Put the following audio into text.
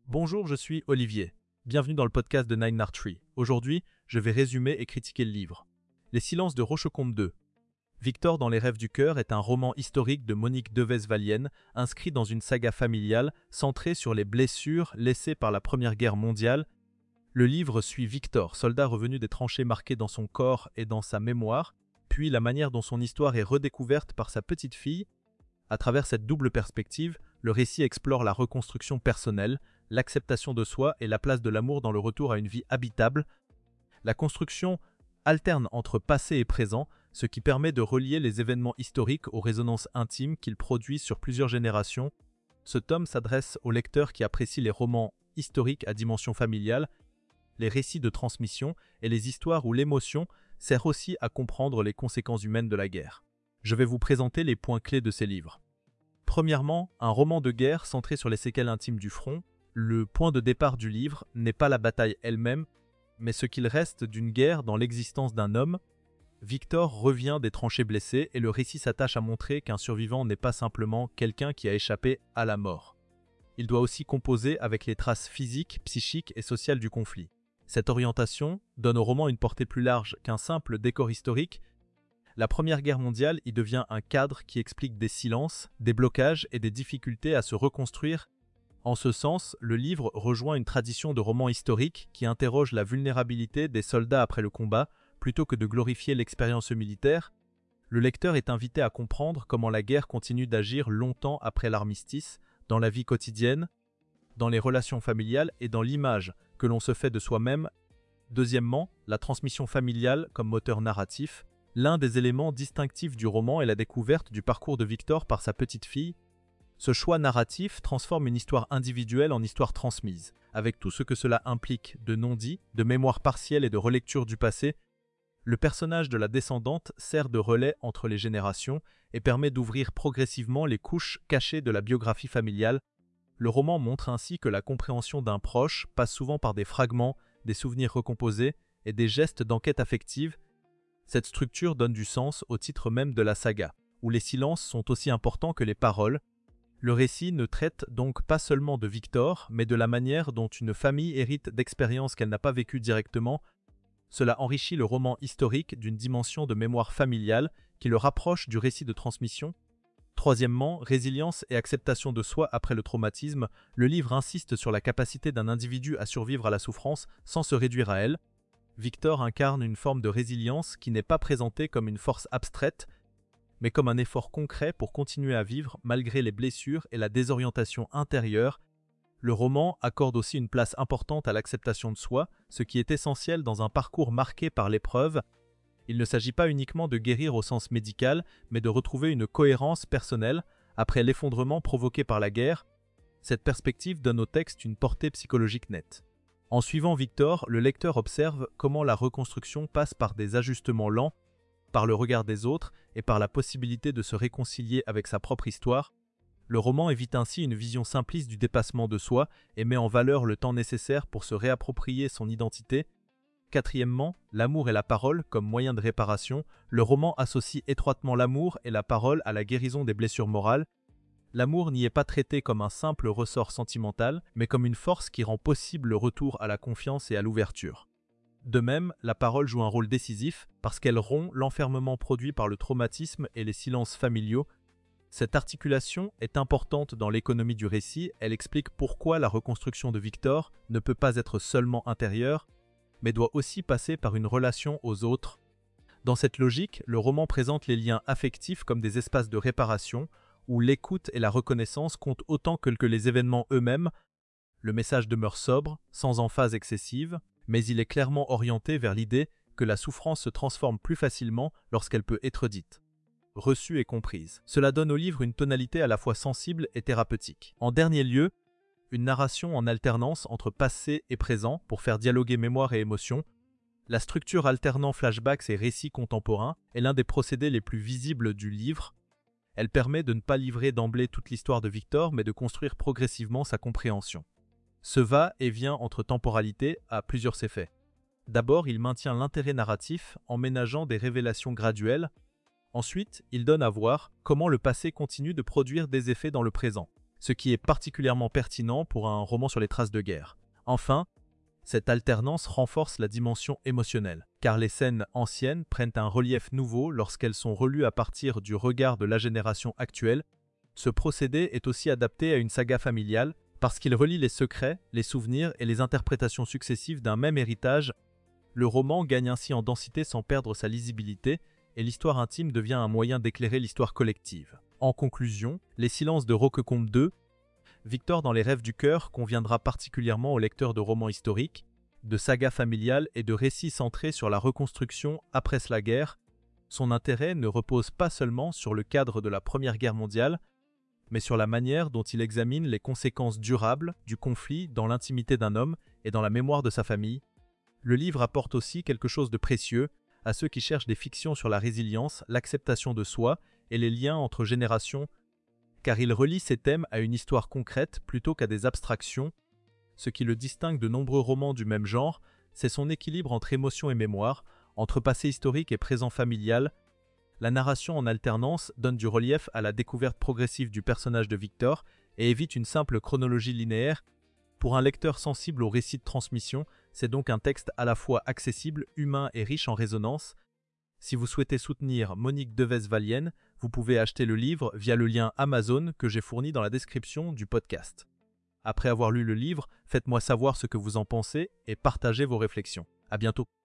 Bonjour, je suis Olivier. Bienvenue dans le podcast de Nine Art Tree. Aujourd'hui, je vais résumer et critiquer le livre. Les silences de Rochecombe 2. Victor dans les rêves du cœur est un roman historique de Monique Devez-Valienne, inscrit dans une saga familiale centrée sur les blessures laissées par la Première Guerre mondiale. Le livre suit Victor, soldat revenu des tranchées marqué dans son corps et dans sa mémoire, puis la manière dont son histoire est redécouverte par sa petite fille. À travers cette double perspective, le récit explore la reconstruction personnelle, l'acceptation de soi et la place de l'amour dans le retour à une vie habitable. La construction alterne entre passé et présent, ce qui permet de relier les événements historiques aux résonances intimes qu'il produit sur plusieurs générations. Ce tome s'adresse aux lecteurs qui apprécient les romans historiques à dimension familiale, les récits de transmission et les histoires où l'émotion sert aussi à comprendre les conséquences humaines de la guerre. Je vais vous présenter les points clés de ces livres. Premièrement, un roman de guerre centré sur les séquelles intimes du front. Le point de départ du livre n'est pas la bataille elle-même, mais ce qu'il reste d'une guerre dans l'existence d'un homme. Victor revient des tranchées blessées et le récit s'attache à montrer qu'un survivant n'est pas simplement quelqu'un qui a échappé à la mort. Il doit aussi composer avec les traces physiques, psychiques et sociales du conflit. Cette orientation donne au roman une portée plus large qu'un simple décor historique. La Première Guerre mondiale y devient un cadre qui explique des silences, des blocages et des difficultés à se reconstruire. En ce sens, le livre rejoint une tradition de roman historique qui interroge la vulnérabilité des soldats après le combat, plutôt que de glorifier l'expérience militaire. Le lecteur est invité à comprendre comment la guerre continue d'agir longtemps après l'armistice, dans la vie quotidienne, dans les relations familiales et dans l'image que l'on se fait de soi-même. Deuxièmement, la transmission familiale comme moteur narratif. L'un des éléments distinctifs du roman est la découverte du parcours de Victor par sa petite fille. Ce choix narratif transforme une histoire individuelle en histoire transmise, avec tout ce que cela implique de non-dits, de mémoire partielle et de relecture du passé. Le personnage de la descendante sert de relais entre les générations et permet d'ouvrir progressivement les couches cachées de la biographie familiale. Le roman montre ainsi que la compréhension d'un proche passe souvent par des fragments, des souvenirs recomposés et des gestes d'enquête affective. Cette structure donne du sens au titre même de la saga, où les silences sont aussi importants que les paroles. Le récit ne traite donc pas seulement de Victor, mais de la manière dont une famille hérite d'expériences qu'elle n'a pas vécues directement. Cela enrichit le roman historique d'une dimension de mémoire familiale qui le rapproche du récit de transmission. Troisièmement, résilience et acceptation de soi après le traumatisme. Le livre insiste sur la capacité d'un individu à survivre à la souffrance sans se réduire à elle. Victor incarne une forme de résilience qui n'est pas présentée comme une force abstraite, mais comme un effort concret pour continuer à vivre malgré les blessures et la désorientation intérieure. Le roman accorde aussi une place importante à l'acceptation de soi, ce qui est essentiel dans un parcours marqué par l'épreuve. Il ne s'agit pas uniquement de guérir au sens médical, mais de retrouver une cohérence personnelle après l'effondrement provoqué par la guerre. Cette perspective donne au texte une portée psychologique nette. En suivant Victor, le lecteur observe comment la reconstruction passe par des ajustements lents, par le regard des autres et par la possibilité de se réconcilier avec sa propre histoire. Le roman évite ainsi une vision simpliste du dépassement de soi et met en valeur le temps nécessaire pour se réapproprier son identité. Quatrièmement, l'amour et la parole comme moyen de réparation. Le roman associe étroitement l'amour et la parole à la guérison des blessures morales. L'amour n'y est pas traité comme un simple ressort sentimental, mais comme une force qui rend possible le retour à la confiance et à l'ouverture. De même, la parole joue un rôle décisif parce qu'elle rompt l'enfermement produit par le traumatisme et les silences familiaux. Cette articulation est importante dans l'économie du récit, elle explique pourquoi la reconstruction de Victor ne peut pas être seulement intérieure, mais doit aussi passer par une relation aux autres. Dans cette logique, le roman présente les liens affectifs comme des espaces de réparation, où l'écoute et la reconnaissance comptent autant que les événements eux-mêmes. Le message demeure sobre, sans emphase excessive, mais il est clairement orienté vers l'idée que la souffrance se transforme plus facilement lorsqu'elle peut être dite, reçue et comprise. Cela donne au livre une tonalité à la fois sensible et thérapeutique. En dernier lieu, une narration en alternance entre passé et présent pour faire dialoguer mémoire et émotion. La structure alternant flashbacks et récits contemporains est l'un des procédés les plus visibles du livre. Elle permet de ne pas livrer d'emblée toute l'histoire de Victor, mais de construire progressivement sa compréhension. Ce va-et-vient entre temporalités a plusieurs effets. D'abord, il maintient l'intérêt narratif en ménageant des révélations graduelles. Ensuite, il donne à voir comment le passé continue de produire des effets dans le présent. ce qui est particulièrement pertinent pour un roman sur les traces de guerre. Enfin, cette alternance renforce la dimension émotionnelle, car les scènes anciennes prennent un relief nouveau lorsqu'elles sont relues à partir du regard de la génération actuelle. Ce procédé est aussi adapté à une saga familiale, parce qu'il relie les secrets, les souvenirs et les interprétations successives d'un même héritage. Le roman gagne ainsi en densité sans perdre sa lisibilité, et l'histoire intime devient un moyen d'éclairer l'histoire collective. En conclusion, Les silences de Roquecombe 2, Victor dans les rêves du cœur conviendra particulièrement aux lecteurs de romans historiques, de sagas familiales et de récits centrés sur la reconstruction après la guerre. Son intérêt ne repose pas seulement sur le cadre de la Première Guerre mondiale, mais sur la manière dont il examine les conséquences durables du conflit dans l'intimité d'un homme et dans la mémoire de sa famille. Le livre apporte aussi quelque chose de précieux à ceux qui cherchent des fictions sur la résilience, l'acceptation de soi et les liens entre générations, car il relie ces thèmes à une histoire concrète plutôt qu'à des abstractions. Ce qui le distingue de nombreux romans du même genre, c'est son équilibre entre émotion et mémoire, entre passé historique et présent familial. La narration en alternance donne du relief à la découverte progressive du personnage de Victor et évite une simple chronologie linéaire. Pour un lecteur sensible au récit de transmission, c'est donc un texte à la fois accessible, humain et riche en résonance. Si vous souhaitez soutenir Monique Devez-Valienne, vous pouvez acheter le livre via le lien Amazon que j'ai fourni dans la description du podcast. Après avoir lu le livre, faites-moi savoir ce que vous en pensez et partagez vos réflexions. À bientôt.